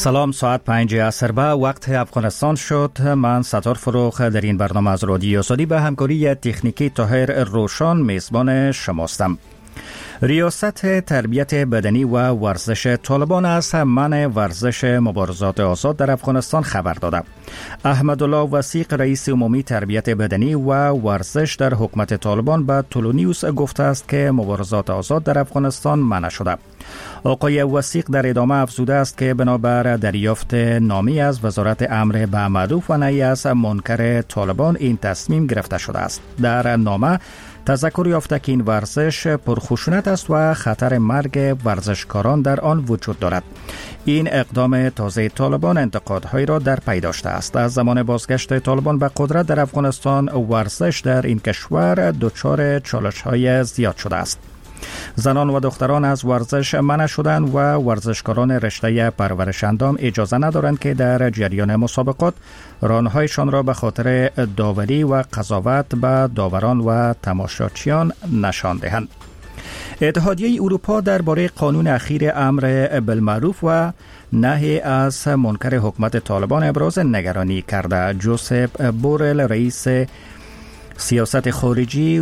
سلام، ساعت 5 عصر به وقت افغانستان شد. من ستار فروخ در این برنامه از رادیو آزادی به همکاری تکنیکی طاهر روشان میزبان شماستم. ریاست تربیت بدنی و ورزش طالبان از منع ورزش مبارزات آزاد در افغانستان خبر داده. احمدالله وثیق رئیس عمومی تربیت بدنی و ورزش در حکومت طالبان به تولونیوس گفته است که مبارزات آزاد در افغانستان منع شده. آقای وثیق در ادامه افزوده است که بنابر دریافت نامی از وزارت امر به معروف و نهی از منکر طالبان این تصمیم گرفته شده است. در نامه تذکر یافته که این ورزش پرخشونت است و خطر مرگ ورزشکاران در آن وجود دارد. این اقدام تازه طالبان انتقادهایی را در پی داشته است. از زمان بازگشت طالبان به قدرت در افغانستان ورزش در این کشور دچار چالش‌های زیاد شده است. زنان و دختران از ورزش منع شدند و ورزشکاران رشته پرورش اندام اجازه ندارند که در جریان مسابقات رانهایشان را به خاطر داوری و قضاوت به داوران و تماشاچیان نشان دهند. اتحادیه اروپا درباره قانون اخیر امر بالمعروف و نهی از منکر حکومت طالبان ابراز نگرانی کرده. جوزف بورل رئیس سیاست خارجی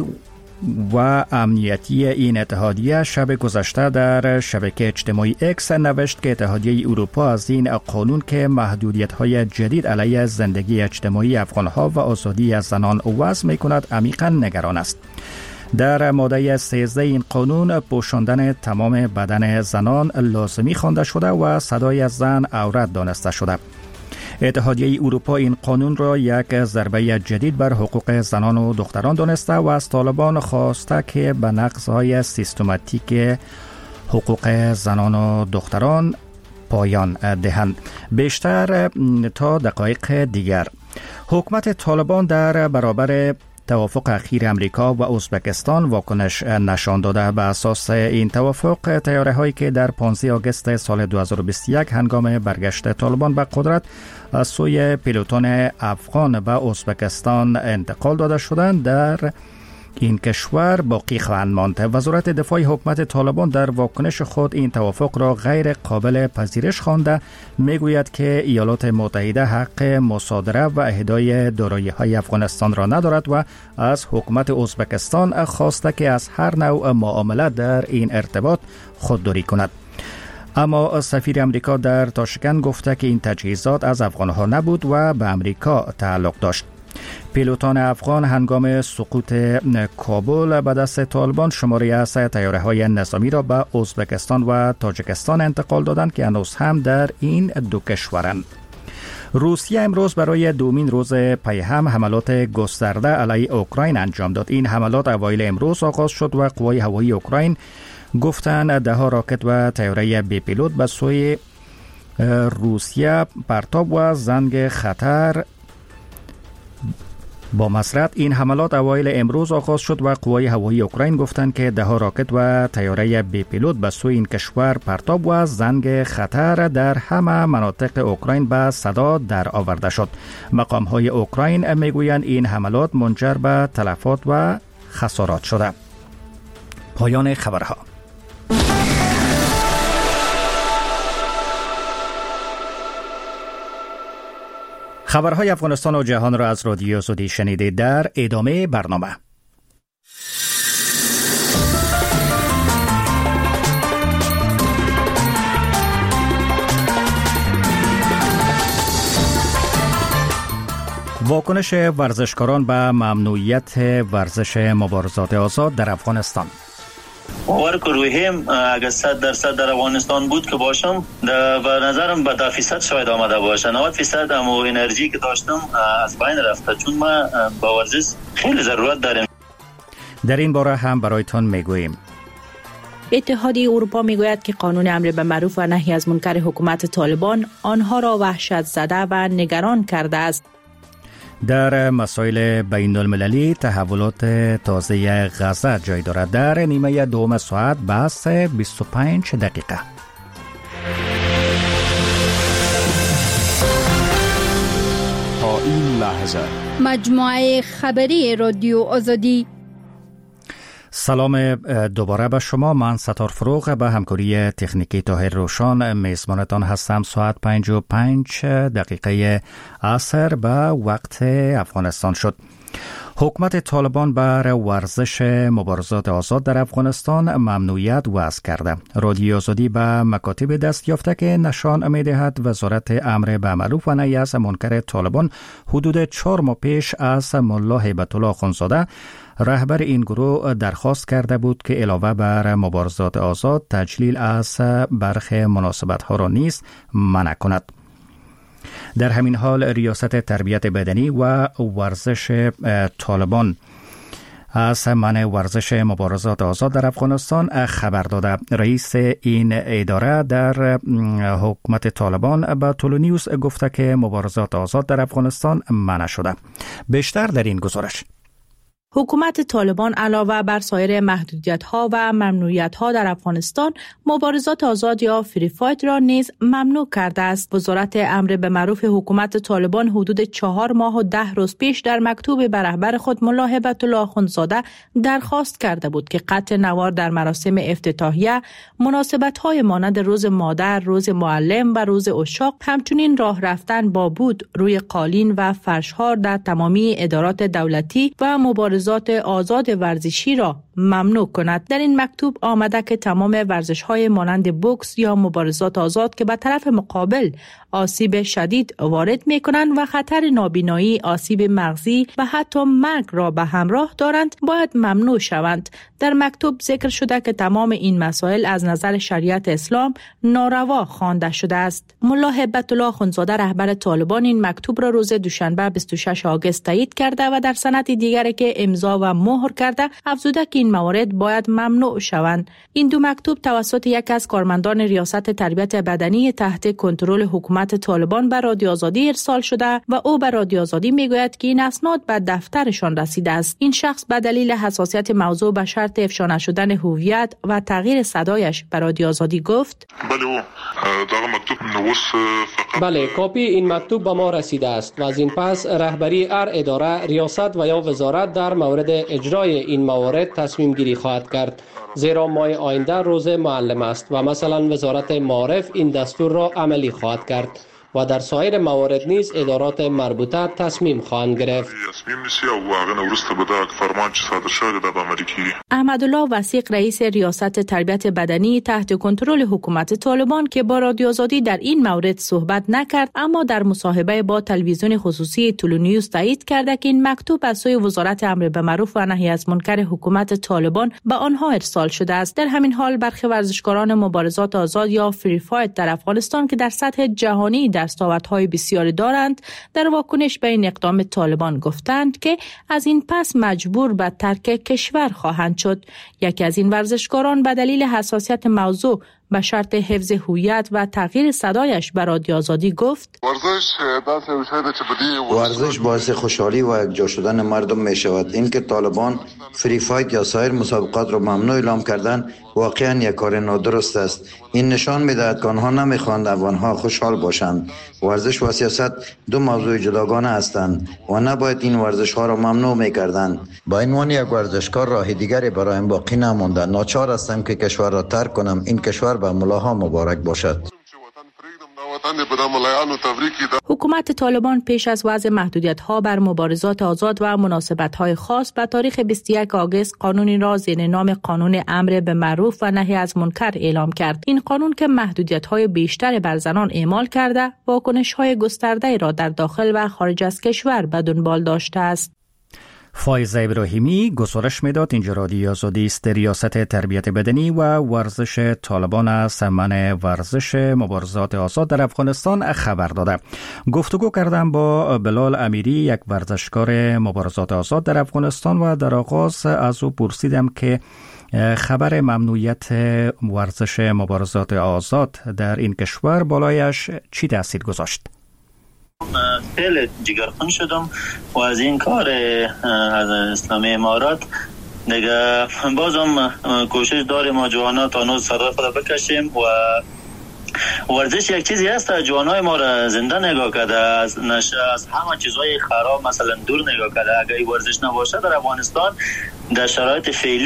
و امنیتی این اتحادیه شب گذشته در شبکه اجتماعی اکس نوشت که اتحادیه اروپا از این قانون که محدودیت‌های جدید علیه زندگی اجتماعی افغان‌ها و آزادی از زنان وضع می‌کند عمیقاً نگران است. در ماده 13 این قانون پوشاندن تمام بدن زنان لازمی خوانده شده و صدای زن عورت دانسته شده. اتحادیه اروپا این قانون را یک ضربه جدید بر حقوق زنان و دختران دانسته و از طالبان خواسته که به نقض‌های سیستماتیک حقوق زنان و دختران پایان دهند. بیشتر تا دقایق دیگر. حکومت طالبان در برابر توافق اخیر امریکا و ازبکستان واکنش نشان داده. به اساس این توافق طیاره هایی که در 15 آگوست سال 2021 هنگام برگشت طالبان به قدرت از سوی پیلوتان افغان به ازبکستان انتقال داده شدند در این کشور باقی خواهند ماند. وزارت دفاع حکومت طالبان در واکنش خود این توافق را غیر قابل پذیرش خوانده. میگوید که ایالات متحده حق مصادره و اهدای دارایی‌های افغانستان را ندارد و از حکومت ازبکستان خواسته که از هر نوع معامله در این ارتباط خودداری کند. اما سفیر امریکا در تاشکند گفته که این تجهیزات از افغانها نبود و به امریکا تعلق داشت. پیلوتان افغان هنگام سقوط کابل به دست طالبان شماری از طیاره‌های نظامی را به ازبکستان و تاجیکستان انتقال دادند که هنوز هم در این دو کشورند. روسیه امروز برای دومین روز پی هم حملات گسترده علیه اوکراین انجام داد. این حملات اوایل امروز آغاز شد و قوای هوایی اوکراین گفتند 10 راکت و طیاره بی پیلوت به سوی روسیه پرتاب و زنگ خطر با مسرت. این حملات اوایل امروز آغاز شد و قوای هوایی اوکراین گفتند که 10 راکت و طیاره بی پیلوت به سوی این کشور پرتاب و زنگ خطر در همه مناطق اوکراین به صدا در آورده شد. مقام‌های اوکراین میگویند این حملات منجر به تلفات و خسارات شده. پایان خبرها. خبرهای افغانستان و جهان را از رادیو آزادی شنیدید. در ادامه برنامه واکنش ورزشکاران به ممنوعیت ورزش مبارزات آزاد در افغانستان. باور که روحیم اگر 100% در افغانستان بود که باشم و نظرم به 10% شاید آمده باشه. 90% همو انرژی که داشتم از بین رفته، چون ما با ورزش خیلی ضرورت داریم. در این باره هم برایتان میگوییم. اتحادیه اروپا میگوید که قانون امر به معروف و نهی از منکر حکومت طالبان آنها را وحشت زده و نگران کرده است. در مسائل بین المللی تحولات تازه غزه جای دارد. در نیمه دوم ساعت بحث 25 دقیقه. تا این لحظه مجموعه خبری رادیو آزادی. سلام دوباره به شما. من ستار فروغ به همکاری تکنیکی طاهر روشان میزبانتان هستم. ساعت 5:05 عصر به وقت افغانستان شد. حکومت طالبان بر ورزش مبارزات آزاد در افغانستان ممنوعیت وضع کرده. رادیو آزادی به مکاتب دست یافته که نشان می‌دهد وزارت امر به معروف و نهی از منکر طالبان حدود 4 ماه پیش از ملا هیبت الله اخوندزاده رهبر این گروه درخواست کرده بود که علاوه بر مبارزات آزاد تجلیل از برخی مناسبت‌ها را نیز منع کند. در همین حال ریاست تربیت بدنی و ورزش طالبان از منع ورزش مبارزات آزاد در افغانستان خبر داده. رئیس این اداره در حکومت طالبان به تولونیوس گفته که مبارزات آزاد در افغانستان منع شده. بیشتر در این گزارش. حکومت طالبان علاوه بر سایر محدودیت‌ها و ممنوعیت‌ها در افغانستان، مبارزات آزاد یا فری فایت را نیز ممنوع کرده است. وزارت امر به معروف حکومت طالبان حدود 4 ماه و 10 روز پیش در مکتوب به رهبر خود ملا هیبت الله اخوندزاده درخواست کرده بود که قطع نوار در مراسم افتتاحیه، مناسبت‌های مانند روز مادر، روز معلم و روز عشاق، همچنین راه رفتن با بود روی قالین و فرش‌ها در تمامی ادارات دولتی و مبارزات آزاد ورزشی را ممنوع کند. در این مکتوب آمده که تمام ورزش‌های مانند بوکس یا مبارزات آزاد که به طرف مقابل آسیب شدید وارد می‌کنند و خطر نابینایی، آسیب مغزی و حتی مرگ را به همراه دارند باید ممنوع شوند. در مکتوب ذکر شده که تمام این مسائل از نظر شریعت اسلام ناروا خوانده شده است. ملا هیبت الله اخوندزاده رهبر طالبان این مکتوب را روز دوشنبه 26 آگوست تایید کرده و در سند دیگری که امضا و مهر کرده افزوده که این موارد باید ممنوع شوند. این دو مکتوب توسط یک از کارمندان ریاست تربیت بدنی تحت کنترل حکومت طالبان به رادیو آزادی ارسال شده و او به رادیو آزادی میگوید که این اسناد به دفترشان رسیده است. این شخص به دلیل حساسیت موضوع به شرط افشا نشدن هویت و تغییر صدایش به رادیو آزادی گفت: بله، کاپی این مکتوب به ما رسیده است و از این پس رهبری هر اداره، ریاست و یا وزارت در مورد اجرای این موارد تصمیم گیری خواهد کرد، زیرا ماه آینده روز معلم است و مثلا وزارت معارف این دستور را عملی خواهد کرد و در سایر موارد نیز ادارات مربوطه تصمیم خواهند گرفت. احمدالله وثیق رئیس ریاست تربیت بدنی تحت کنترل حکومت طالبان که با رادیو آزادی در این مورد صحبت نکرد، اما در مصاحبه با تلویزیون خصوصی تولونیوس تایید کرده که این مکتوب از سوی وزارت امر به معروف و نهی از منکر حکومت طالبان به آنها ارسال شده است. در همین حال برخی ورزشکاران مبارزات آزاد یا فری فایت در افغانستان که در سطح جهانی دستاوردهای بسیاری دارند، در واکنش به این اقدام طالبان گفتند که از این پس مجبور به ترک کشور خواهند شد. یکی از این ورزشکاران به دلیل حساسیت موضوع به شرط حفظ هویت و تغییر صدایش به رادیو آزادی گفت: ورزش باعث خوشحالی و یکجا شدن مردم می شود. این که طالبان فری فایت یا سایر مسابقات را ممنوع اعلام کردن واقعا یک کار نادرست است. این نشان می‌دهد که آنها نمی‌خواهند افغان‌ها خوشحال باشند. ورزش و سیاست دو موضوع جداگانه هستند و نباید این ورزش‌ها را ممنوع می‌کردند. با عنوان یک ورزشکار راه دیگری برایم باقی نمانده. ناچار هستم که کشور را ترک کنم. این کشور به ملاها مبارک باشد. حکومت طالبان پیش از وضع محدودیت‌ها بر مبارزات آزاد و مناسبت‌های خاص به تاریخ 21 آگوست قانونی را زیر نام قانون امر به معروف و نهی از منکر اعلام کرد. این قانون که محدودیت‌های بیشتر بر زنان اعمال کرده، واکنش‌های گسترده را در داخل و خارج از کشور به دنبال داشته است. فایز ابراهیمی گزارش میداد. اینجا رادیو آزادی است. ریاست تربیت بدنی و ورزش طالبان از منع ورزش مبارزات آزاد در افغانستان خبر داده. گفتگو کردم با بلال امیری، یک ورزشکار مبارزات آزاد در افغانستان، و در آغاز از او پرسیدم که خبر ممنوعیت ورزش مبارزات آزاد در این کشور بالایش چی تاثیر گذاشت؟ خیلی جگرخون شدم و از این کار از اسلامی امارات دیگه بازم کوشش داریم ما جوانا تا نوز صدای خدا بکشیم و ورزش یک چیزی هست جوانای ما را زنده نگاه کرده، از نشه، از همه چیزهای خراب مثلا دور نگاه کرده. اگر ورزش نباشه در افغانستان در شرایط فعلی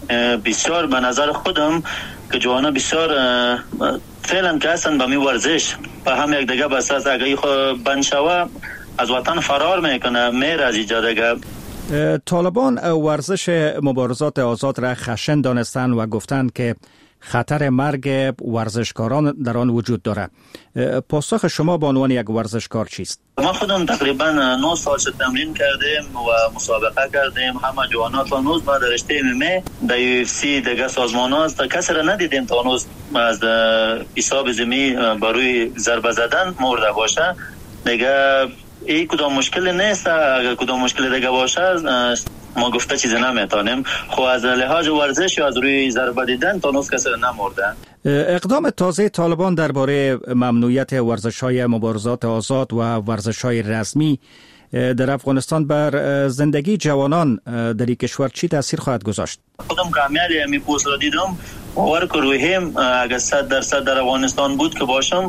بسیار به نظر خودم که جوانا بسیار فعلا که هستن به می ورزش و هم یک دیگه بس از اگه خود بند شوه از وطن فرار میکنه میره از اینجا دیگه. طالبان ورزش مبارزات آزاد را خشن دانستند و گفتند که خطر مرگ ورزشکاران در آن وجود دارد. پاسخ شما به عنوان یک ورزشکار چیست؟ ما خودم تقریبا 9 سال تمرین کردیم و مسابقه کردیم. همه جوانا تا نوز ما در رشته MMA در UFC دیگه سازمان هاست تا کسی را ندیدیم تا نوز از حساب زمین بروی ضربه زدن مرده باشه. دیگه این کدام مشکل نیست. اگر کدام مشکل دیگه باشه ما گفته چیزی نمیتونیم. خب از لحاظ ورزش یا از روی ضربه دیدن تا نوز کسی نمرده. اقدام تازه طالبان درباره ممنوعیت ورزش‌های مبارزات آزاد و ورزش‌های رسمی در افغانستان بر زندگی جوانان در این کشور چی تاثیر خواهد گذاشت؟ خودم کامیالی می پوست را دیدم باور کرویم اگر 100% در افغانستان بود که باشم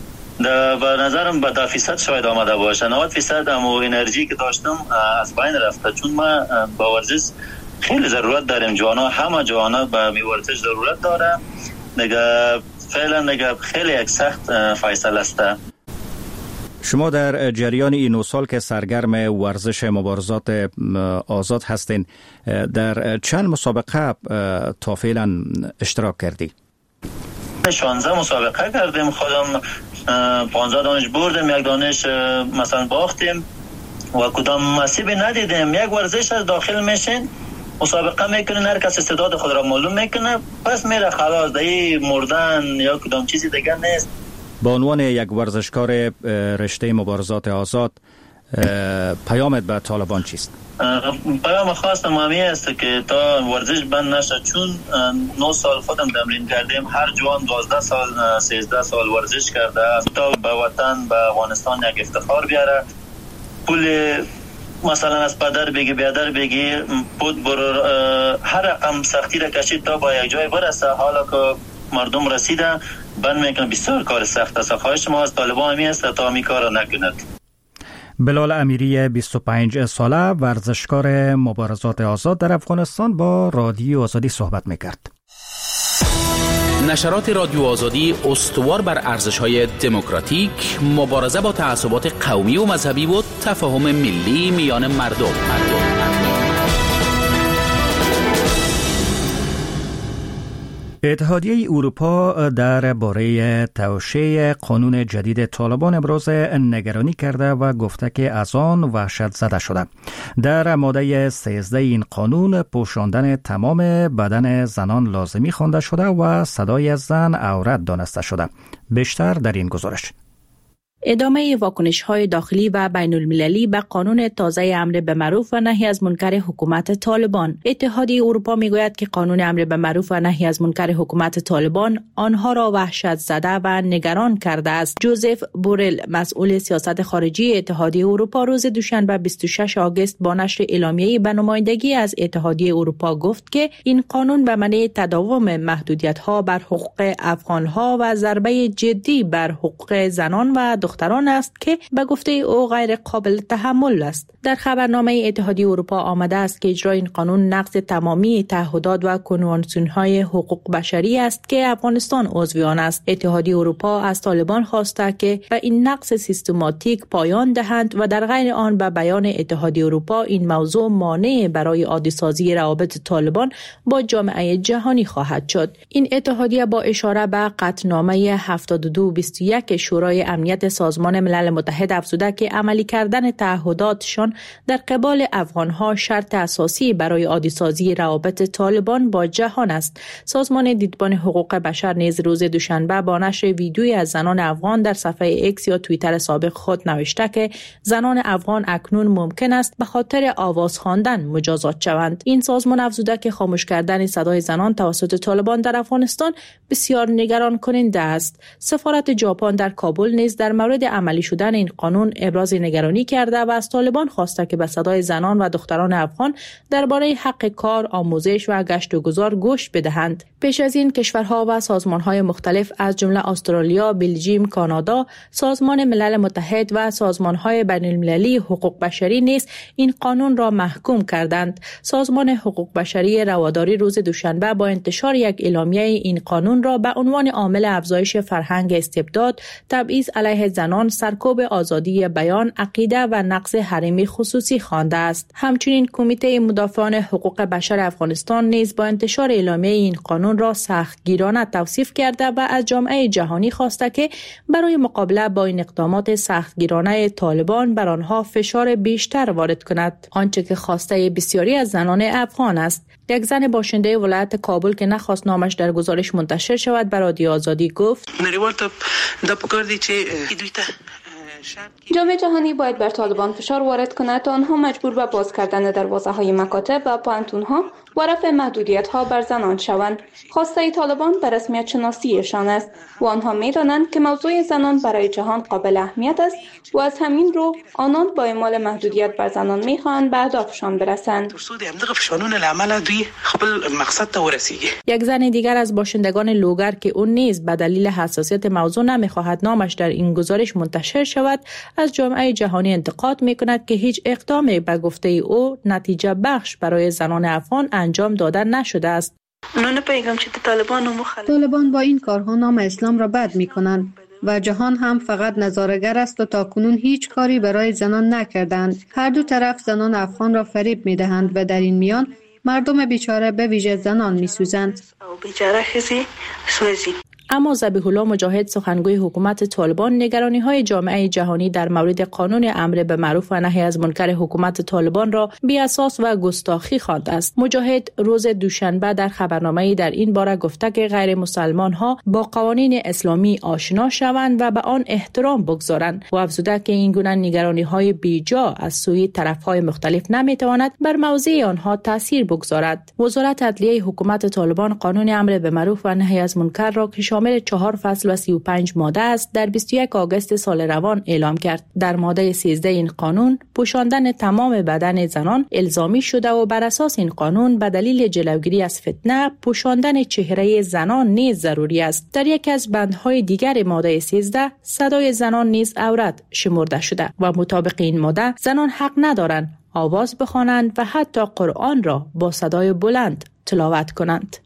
و نظرم به 10% شاید آمده باشه. 90% امو انرژی که داشتم از بین رفته چون ما با ورزش خیلی ضرورت داریم. جوانا همه جوانا به می ورزش ضرورت داره. نگه فعلا نگه خیلی یک سخت فیصله است. شما در جریان این 9 سال که سرگرم ورزش مبارزات آزاد هستین در چند مسابقه تا فعلا اشتراک کردی؟ 16 مسابقه کردیم. خودم 15 دانش بردیم، 1 دانش مثلا باختیم و کدام نصیبی ندیدیم. یک ورزش از داخل میشین مسابقه میکنه، هر کس استعداد خود را معلوم میکنه پس میره خلاص. دیگه مردن یا کدام چیزی دیگه نیست. با عنوان یک ورزشکار رشته مبارزات آزاد پیامت به طالبان چیست؟ پیام خاصم همی است که تا ورزش بند نشه چون 9 سال خودم تمرین کردیم. هر جوان 12 سال 13 سال ورزش کرده تا به وطن به افغانستان یک افتخار بیاره. پول مثلا از پدر بگی بیادر بگی بود برو هر رقم سختی را کشید تا با یک جای برسه. حالا که مردم رسیده بند میکنه بسیار کار سخت است. خواهش ما از طالبان همی است تا همی کار را نکند. بلال امیری 25 ساله ورزشکار مبارزات آزاد در افغانستان با رادیو آزادی صحبت میکرد. نشرات رادیو آزادی استوار بر ارزش‌های دموکراتیک، مبارزه با تعصبات قومی و مذهبی و تفاهم ملی میان مردم. اتحادیه اروپا درباره توشیح قانون جدید طالبان ابراز نگرانی کرده و گفته که از آن وحشت زده شده. در ماده 13 این قانون پوشاندن تمام بدن زنان لازمی خوانده شده و صدای زن عورت دانسته شده. بیشتر در این گزارش. ادامه واکنش‌های داخلی و بین المللی به قانون تازه امر به معروف و نهی از منکر حکومت طالبان. اتحادیه اروپا میگوید که قانون امر به معروف و نهی از منکر حکومت طالبان آنها را وحشت زده و نگران کرده است. جوزف بورل مسئول سیاست خارجی اتحادیه اروپا روز دوشنبه 26 آگوست با نشر اعلامیه‌ای به نمایندگی از اتحادیه اروپا گفت که این قانون به معنی تداوم محدودیت‌ها بر حقوق افغان‌ها و ضربه جدی بر حقوق زنان و دختران است که به گفته او غیر قابل تحمل است. در خبرنامه اتحادیه اروپا آمده است که اجرای این قانون نقض تمامی تعهدات و کنوانسیون‌های حقوق بشری است که افغانستان عضو آن است. اتحادیه اروپا از طالبان خواسته که به این نقض سیستماتیک پایان دهند و در غیر آن به بیان اتحادیه اروپا این موضوع مانع برای عادی‌سازی روابط طالبان با جامعه جهانی خواهد شد. این اتحادیه با اشاره به قطعنامه 7221 شورای امنیت سازمان ملل متحد افزوده که عملی کردن تعهداتشان در قبال افغانها شرط اساسی برای عادی‌سازی روابط طالبان با جهان است. سازمان دیدبان حقوق بشر نیز روز دوشنبه با نشر ویدیویی از زنان افغان در صفحه ایکس یا توییتر سابق خود نوشته که زنان افغان اکنون ممکن است به خاطر آواز خواندن مجازات شوند. این سازمان افزوده که خاموش کردن صدای زنان توسط طالبان در افغانستان بسیار نگران کننده است. سفارت ژاپن در کابل نیز در مورد عملی شدن این قانون ابراز نگرانی کرده و از طالبان خواسته که به صدای زنان و دختران افغان درباره حق کار، آموزش و گشت و گذار گوش بدهند. پیش از این کشورها و سازمان‌های مختلف از جمله استرالیا، بلژیم، کانادا، سازمان ملل متحد و سازمان‌های بین‌المللی حقوق بشری نیز این قانون را محکوم کردند. سازمان حقوق بشری رواداری روز دوشنبه با انتشار یک اعلامیه این قانون را به عنوان عامل افزایش فرهنگ استبداد، تبعیض علیه زنان، سرکوب آزادی بیان، عقیده و نقض حریم خصوصی خوانده است. همچنین کمیته مدافعان حقوق بشر افغانستان نیز با انتشار اعلامیه این قانون را سختگیرانه توصیف کرده و از جامعه جهانی خواسته که برای مقابله با این اقدامات سختگیرانه طالبان بر آنها فشار بیشتر وارد کند، آنچه که خواسته بسیاری از زنان افغان است. یک زن باشنده ولایت کابل که نخواست نامش در گزارش منتشر شود به رادیو آزادی گفت: جامعه جهانی باید بر طالبان فشار وارد کند تا آنها مجبور به باز کردن دروازه‌های مکاتب و پانتون‌ها و رفع محدودیت‌ها بر زنان شوند. خواسته طالبان به رسمیت شناسیشان است و آنها می‌دانند که موضوع زنان برای جهان قابل اهمیت است و از همین رو آنان با اعمال محدودیت بر زنان می‌خواهند به اهدافشان برسند. یک زن دیگر از باشندگان لوگر که اون نیز به دلیل حساسیت موضوع نمی‌خواهد نامش در این گزارش منتشر شود، از جامعه جهانی انتقاد می‌کند که هیچ اقدامی به گفته او نتیجه بخش برای زنان افغان انجام داده نشده است. طالبان با این کارها نام اسلام را بد می‌کنند و جهان هم فقط نظاره‌گر است و تاکنون هیچ کاری برای زنان نکردند. هر دو طرف زنان افغان را فریب می‌دهند و در این میان مردم بیچاره به ویژه زنان می‌سوزند. اما ذبیح الله مجاهد سخنگوی حکومت طالبان نگرانی‌های جامعه جهانی در مورد قانون امر به معروف و نهی از منکر حکومت طالبان را بی‌اساس و گستاخی خوانده است. مجاهد روز دوشنبه در خبرنامه‌ای در این باره گفته که غیر مسلمان‌ها با قوانین اسلامی آشنا شوند و به آن احترام بگذارند و افزوده که این گونه نگرانی‌های بیجا از سوی طرف‌های مختلف نمی‌تواند بر موضع آنها تأثیر بگذارد. وزارت عدلیه حکومت طالبان قانون امر به معروف و نهی از منکر را که شامل 4 فصل و 35 ماده است در 21 آگوست سال روان اعلام کرد. در ماده 13 این قانون پوشاندن تمام بدن زنان الزامی شده و بر اساس این قانون به دلیل جلوگیری از فتنه پوشاندن چهره زنان نیز ضروری است. در یکی از بندهای دیگر ماده 13 صدای زنان نیز عورت شمرده شده و مطابق این ماده زنان حق ندارند آواز بخوانند و حتی قرآن را با صدای بلند تلاوت کنند.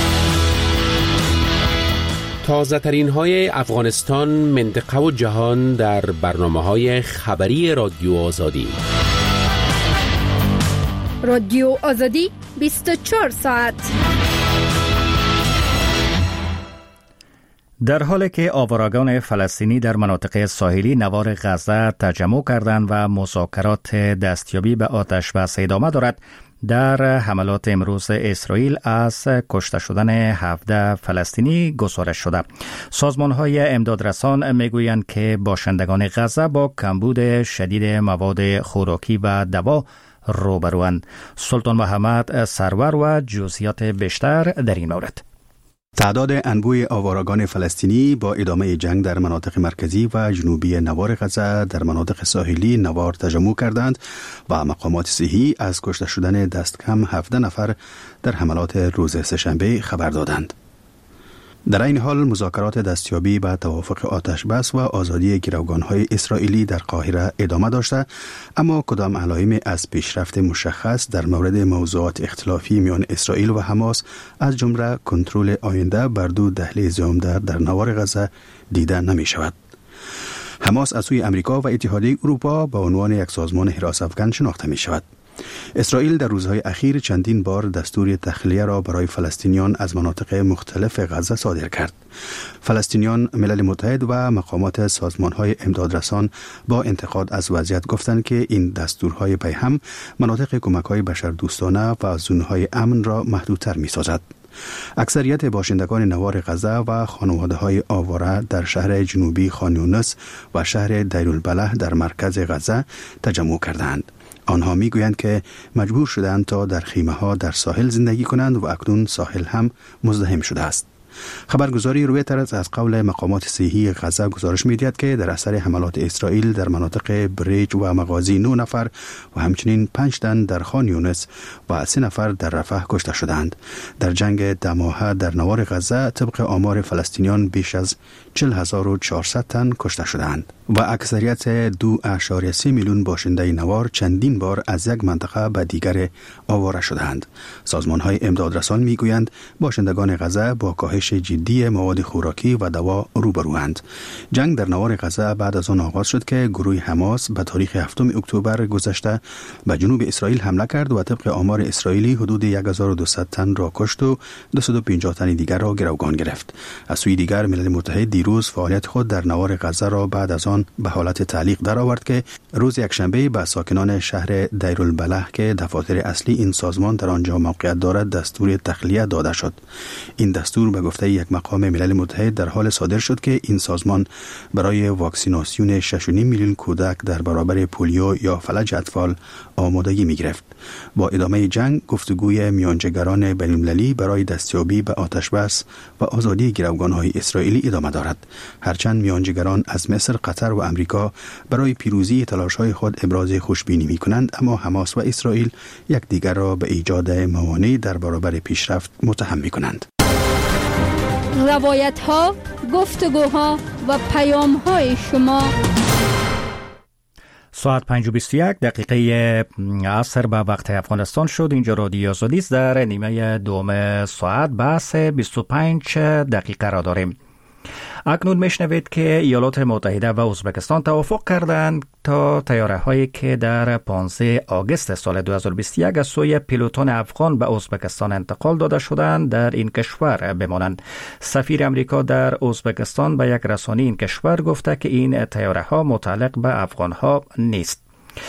تازه ترین های افغانستان، منطقه و جهان در برنامه‌های خبری رادیو آزادی. رادیو آزادی 24 ساعت. در حالی که آوارگان فلسطینی در مناطق ساحلی نوار غزه تجمع کردند و مذاکرات دستیابی به آتش بس ادامه دارد، در حملات امروز اسرائیل از کشته شدن 17 فلسطینی گزارش شده. سازمان‌های امدادرسان میگویند که باشندگان غزه با کمبود شدید مواد خوراکی و دوا روبروند. سلطان محمد سرور و جزئیات بیشتر در این مورد. تعداد انبوه آوارگان فلسطینی با ادامه جنگ در مناطق مرکزی و جنوبی نوار غزه در مناطق ساحلی نوار تجمع کردند و مقامات صحی از کشته شدن دست کم 17 نفر در حملات روز سه‌شنبه خبر دادند. در این حال مذاکرات دستیابی به توافق آتش بس و آزادی گروگان‌های اسرائیلی در قاهره ادامه داشته، اما کدام علائمی از پیشرفت مشخص در مورد موضوعات اختلافی میان اسرائیل و حماس از جمله کنترل آینده بر دو دهلیز عمده در نوار غزه دیده نمی شود. حماس از سوی امریکا و اتحادیه اروپا به عنوان یک سازمان حراس افغان شناخته می شود. اسرائیل در روزهای اخیر چندین بار دستور تخلیه را برای فلسطینیان از مناطق مختلف غزه صادر کرد. فلسطینیان، ملل متحد و مقامات سازمان‌های امدادرسان با انتقاد از وضعیت گفتند که این دستورهای پیهم مناطق کمک‌های بشردوستانه و زونهای امن را محدودتر می‌سازد. اکثریت باشندگان نوار غزه و خانواده‌های آواره در شهر جنوبی خان یونس و شهر دیرالبلح در مرکز غزه تجمع کردند. آنها میگویند که مجبور شدند تا در خیمه‌ها در ساحل زندگی کنند و اکنون ساحل هم مزدحم شده است. خبرگزاری رویترز از قول مقامات صحی غزه گزارش می‌دهد که در اثر حملات اسرائیل در مناطق بریج و مغازی 9 نفر و همچنین 5 تن در خان یونس و 3 نفر در رفح کشته شدند. در جنگ دماهه در نوار غزه طبق آمار فلسطینیان بیش از 40400 تن کشته شدند و اکثریت 2.3 میلیون باشنده نوار چندین بار از یک منطقه به دیگر آواره شدند. سازمان‌های امدادرسان میگویند باشندگان غزه با کاهش جدی مواد خوراکی و دوا روبروند. جنگ در نوار غزه بعد از آن آغاز شد که گروه حماس به تاریخ 7 اکتبر گذشته به جنوب اسرائیل حمله کرد و طبق آمار اسرائیلی حدود 1200 تن را کشت و 250 تن دیگر را گروگان گرفت. از سوی دیگر ملل متحد دیروز فعالیت خود در نوار غزه را بعد از آن به حالت تعلیق درآورد که روز یکشنبه به ساکنان شهر دیرالبلح که دفاتر اصلی این سازمان در آنجا موقعیت دارد دستور تخلیه داده شد. این دستور به گفته یک مقام ملل متحد در حال صادر شد که این سازمان برای واکسیناسیون 6.5 میلیون کودک در برابر پولیو یا فلج اطفال آمادگی می گرفت. با ادامه جنگ گفتگوی میانجیگران بین‌المللی برای دستیابی به آتشبس و آزادی گروگان‌های اسرائیلی ادامه دارد. هرچند میانجیگران از مصر، قطر و امریکا برای پیروزی تلاش‌های خود ابراز خوشبینی می‌کنند، اما حماس و اسرائیل یکدیگر را به ایجاد موانع در برابر پیشرفت متهم می‌کنند. روایت‌ها، گفتگوها و پیام‌های شما. ساعت 5:21 عصر به وقت افغانستان شد. اینجا رادیو آزادی است. در نیمه دوم ساعت بحث 25 دقیقه را داریم. اکنون میشنوید که ایالات متحده و ازبکستان توافق کردند تا طیاره‌هایی که در 15 آگوست سال 2021 از سوی پیلوتان افغان به ازبکستان انتقال داده شدند در این کشور بمانند. سفیر امریکا در ازبکستان به یک رسانه این کشور گفته که این طیاره‌ها متعلق به افغان‌ها نیست.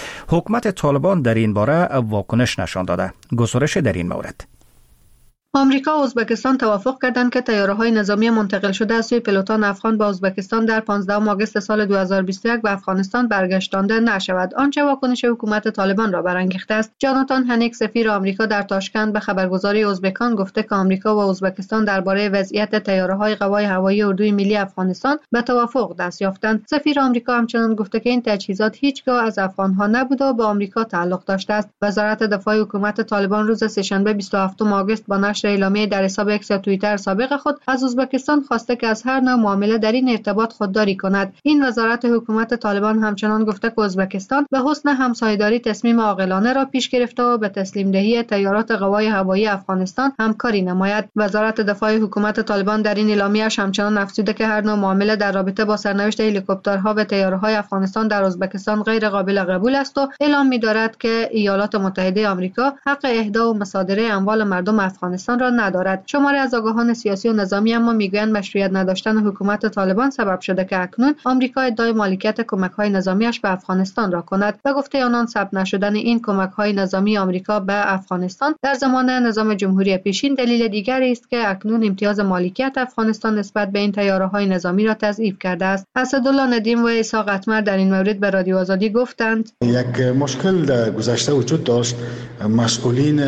حکومت طالبان در این باره واکنش نشان داده. گزارش در این مورد. آمریکا و ازبکستان توافق کردند که طیاره‌های نظامی منتقل شده از سوی پیلوتان افغان به ازبکستان در 15 آگوست سال 2021 به افغانستان برگشتانده نشود، آنچه واکنش حکومت طالبان را برانگیخته است. جاناتان هنیک سفیر آمریکا در تاشکند به خبرگزاری ازبکان گفته که آمریکا و ازبکستان درباره وضعیت طیاره‌های قوای هوایی اردوی ملی افغانستان به توافق دست یافتند. سفیر آمریکا همچنین گفته که این تجهیزات هیچگاه از افغان‌ها نبوده و به آمریکا تعلق داشته است. وزارت دفاع حکومت طالبان روز سه‌شنبه 27 آگوست با نشر اعلامیه در حساب اکس توییتر سابق خود از ازبکستان خواسته که از هر نوع معامله در این ارتباط خودداری کند. این وزارت حکومت طالبان همچنان گفته که ازبکستان به حسن همسایه‌داری تصمیم عاقلانه را پیش گرفته و به تسلیم دهی طیارات قوای هوایی افغانستان همکاری نماید. وزارت دفاع حکومت طالبان در این اعلامیه‌اش همچنان افزوده که هر نوع معامله در رابطه با سرنوشت هلیکوپترها و طیاره‌های افغانستان در ازبکستان غیر قابل قبول است و اعلام می‌دارد که ایالات متحده آمریکا حق اهدا و مصادره اموال مردم افغانستان را ندارد. شماری از آگاهان سیاسی و نظامی اما میگویند مشروعیت نداشتن حکومت طالبان سبب شده که اکنون آمریکا ادعای مالکیت کمک‌های نظامیش به افغانستان را کند. به گفته آنان ثبت نشدن این کمک‌های نظامی آمریکا به افغانستان در زمان نظام جمهوری پیشین دلیل دیگری است که اکنون امتیاز مالکیت افغانستان نسبت به این طیاره‌های نظامی را تضعیف کرده است. اسدالله ندیم و اسحاق اتمر در این مورد به رادیو آزادی گفتند یک مشکل در گذشته وجود داشت. مسئولین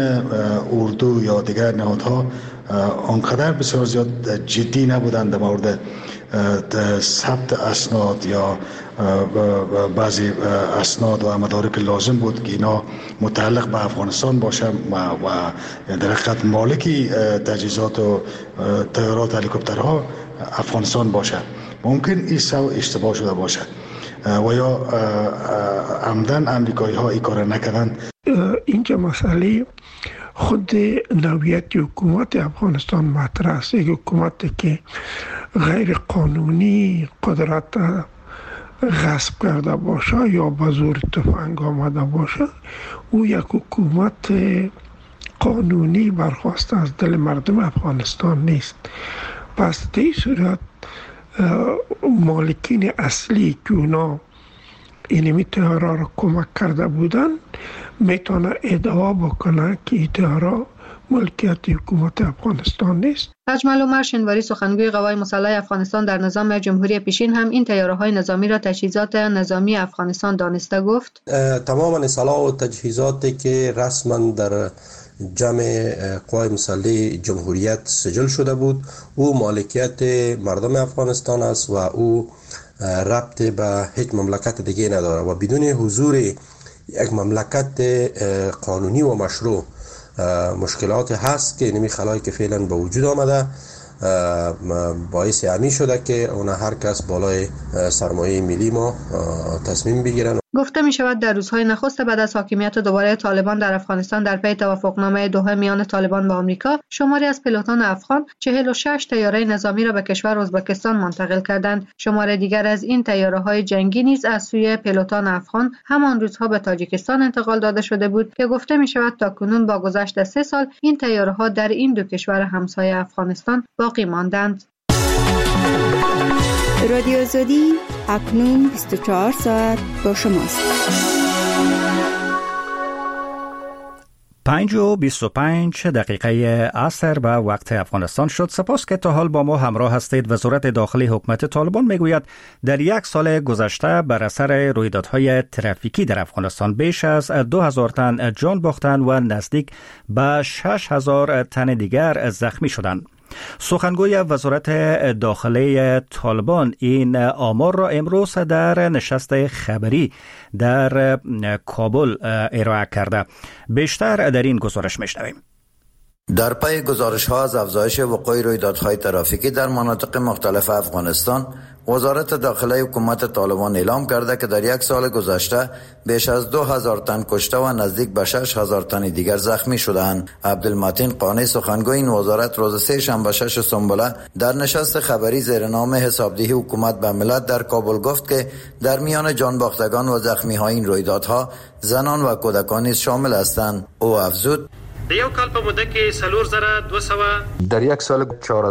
اردو یا دیگر نهادها آنقدر بسیار زیاد جدی نبودند در مورد ثبت اسناد یا بعضی اسناد و مدارک لازم بود که اینا متعلق به افغانستان باشه و در حقیقت مالکی تجهیزات و طیارات هلیکوپترها افغانستان باشه. ممکن این اشتباه شده باشه و یا عمدن امریکایی ها این کار نکردند. اینجا مسئله خود نوعیت حکومت افغانستان مطرح است. یک حکومت که غیر قانونی قدرت غصب کرده باشه یا به زور تفنگ آمده باشه، او یک حکومت قانونی برخواسته از دل مردم افغانستان نیست. پس در این صورت مالکین اصلی که اونا اینمی طیاره را کمک کرده بودن میتونه ادعا بکنه که این طیاره ملکیت حکومت افغانستان نیست. اجمل عمر شنواری سخنگوی قوای مسلح افغانستان در نظام جمهوری پیشین هم این طیاره‌های نظامی را تجهیزات نظامی افغانستان دانسته گفت. تمام سلاح و تجهیزاتی که رسما در جمع قوای مسلح جمهوریت سجل شده بود. او مالکیت مردم افغانستان است و او ربط به هیچ مملکت دیگه نداره و بدون حضور یک مملکت قانونی و مشروع مشکلات هست که نمی خلایی که فعلا به وجود آمده باعث همی شده که اون هر کس بالای سرمایه ملی ما تصمیم بگیرن. گفته می شود در روزهای نخست بعد از حاکمیت دوباره طالبان در افغانستان در پی توافقنامه دوحه میان طالبان و آمریکا، شماری از پیلوتان افغان 46 طیاره نظامی را به کشور ازبکستان منتقل کردند. شمار دیگر از این طیاره‌های جنگی نیز از سوی پیلوتان افغان همان روزها به تاجیکستان انتقال داده شده بود که گفته می شود تاکنون با گذشت 3 سال این طیاره‌ها در این دو کشور همسایه افغانستان باقی ماندند. رادیو آزادی اکنون 24 ساعت با شماست. 5:25 عصر به وقت افغانستان شد. سپاس که تا حال با ما همراه هستید. وزارت داخلی حکومت طالبان میگوید در 1 سال گذشته بر اثر رویدادهای ترافیکی در افغانستان بیش از 2000 تن جان باختند و نزدیک به 6000 تن دیگر زخمی شدند. سخنگوی وزارت داخلی طالبان این آمار را امروز در نشست خبری در کابل ارائه کرده. بیشتر در این گزارش میشنویم. در پی گزارش‌ها از افزایش وقوع رویدادهای ترافیکی در مناطق مختلف افغانستان، وزارت داخلی حکومت طالبان اعلام کرده که در 1 سال گذشته بیش از 2000 تن کشته و نزدیک به 6000 تن دیگر زخمی شدند. عبدالمتین قانی سخنگوی این وزارت روز 3 شنبه 6 سنبله در نشست خبری زیر نام حسابدهی حکومت به ملت در کابل گفت که در میان جانباختگان و زخمی‌های این رویدادها زنان و کودکان نیز شامل هستند. او افزود: یو کال په موده کې 4200 در 1 سال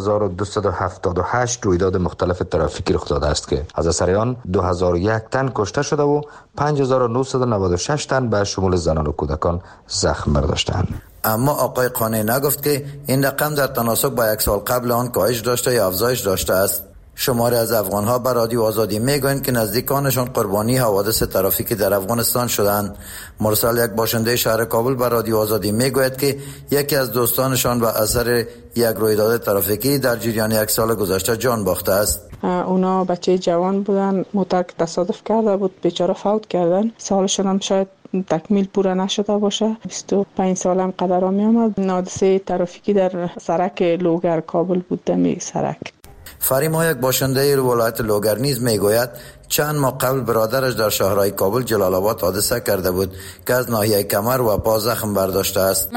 4278 رویداد مختلف ترافیکی رخ داده است که از اثر آن 2001 تن کشته شده و 5996 تن به شمول زنان و کودکان زخم برداشتند. اما آقای قانی نگفت که این رقم در تناسب با 1 سال قبل آن کاهش داشته یا افزایش داشته است. شماری از افغان‌ها به رادیو آزادی میگویند که نزدیکانشان قربانی حوادث ترافیکی در افغانستان شدند. مرسل، یک باشنده شهر کابل، به رادیو آزادی میگوید که یکی از دوستانشان به اثر یک رویداد ترافیکی در جریان 1 سال گذشته جان باخته است. اونا بچه جوان بودن، موتور که تصادف کرده بود بیچاره فوت کردن. سالشون هم شاید تکمیل پورا نشده باشه. 25 سال هم قدر می آمد. حادثه ترافیکی در سرک لوگر کابل بود. دمی سرک فریما، یک باشنده ولایت لوگر نیز میگوید چند ماه قبل برادرش در شهرهای کابل جلال آباد حادثه کرده بود که از ناحیه کمر و پا زخم برداشته است.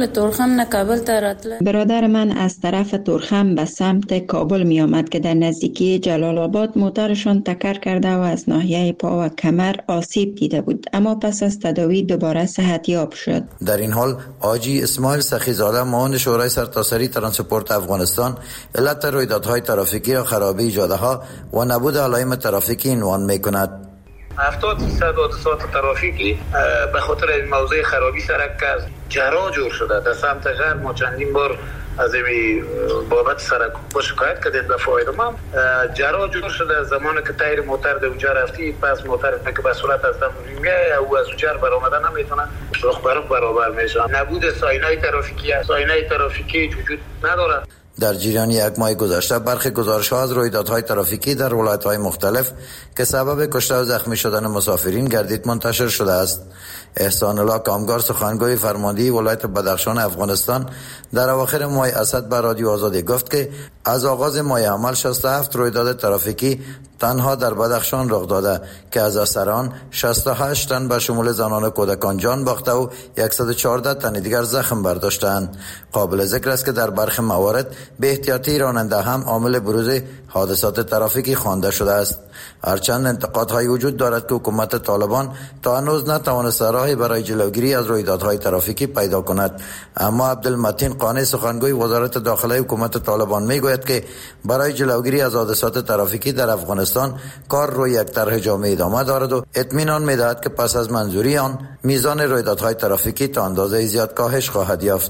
برادر من از طرف تورخم به سمت کابل می آمد که در نزدیکی جلال آباد موتورشان تکر کرده و از ناحیه پا و کمر آسیب دیده بود، اما پس از تداوی دوباره صحتیاب شد. در این حال حاجی اسماعیل سخیزاده، معاون شورای سرتاسری ترانسپورت افغانستان، علت رویدادهای ترافیکی را خرابی جاده‌ها و نبود علائم ترافیکی عنوان می‌کند. 70% حادثات ترافیکی به خاطر این موضوع خرابی سرک جرا جور شده. در سمت غرب ما چندین بار از این بابت سرک با شکایت کردیم به فاید ما جرا جور شده. زمانی که تایر موتر در اونجا رفتی، پس موتر که به صورت از دم میگه او از اونجا برآمدن نمیتونه، رخ برابر میشه. نبود ساینای ترافیکی وجود نداره. در جریان 1 ماه گذشته برخی گزارش‌ها از رویدادهای ترافیکی در ولایت‌های مختلف که سبب کشته و زخمی شدن مسافرین گردید منتشر شده است. احسان الله کامگار، سخنگوی فرماندهی ولایت بدخشان افغانستان، در اواخر ماه اسد به رادیو آزادی گفت که از آغاز ماه عمل 67 رویداد ترافیکی تنها در بدخشان رخ داده که از اثر آن 68 تن به شمول زنان و کودکان جان باخته و 114 تن دیگر زخم برداشتند. قابل ذکر است که در برخی موارد به احتیاطی راننده هم عامل بروز حادثات ترافیکی خوانده شده است. هرچند انتقادهای وجود دارد که حکومت طالبان تا هنوز نتوانسته راهی برای جلوگیری از رویدادهای ترافیکی پیدا کند، اما عبدالمتین قانی، سخنگوی وزارت داخلی حکومت طالبان میگوید که برای جلوگیری از حادثات ترافیکی در افغانستان کار روی یک طرح جامع ادامه دارد و اطمینان میدهد که پس از منظوری آن میزان رویدادهای ترافیکی تا اندازه زیاد کاهش خواهد یافت.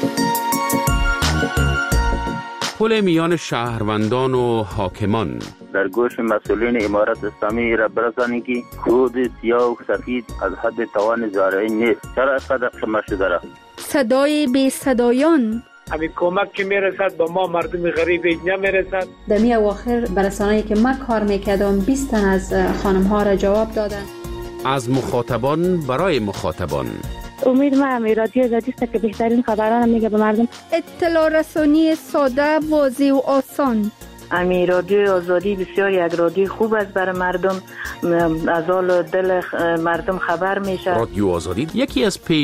پل میان شهروندان و حاکمان. در در گوش مسئولین امارت اسلامی را برسانید که خود سیاه و سفید از حد توان زارعی نیست. چرا اینقدر خاموش شده را؟ صدای بی صدایان. همین کمک که میرسد به ما مردم غریب نمیرسد. در می اواخر برسانه‌ای که من کار میکردم 20 تن از خانم ها را جواب دادن. از مخاطبان برای مخاطبان. امید ما رادیو آزادی است که بهترین خبران میگه به مردم. اطلاع رسانی ساده، واضح و آسان. امی رادیو آزادی بسیار یک رادیو خوب است برای مردم، از حال دل مردم خبر میشه. رادیو آزادی یکی از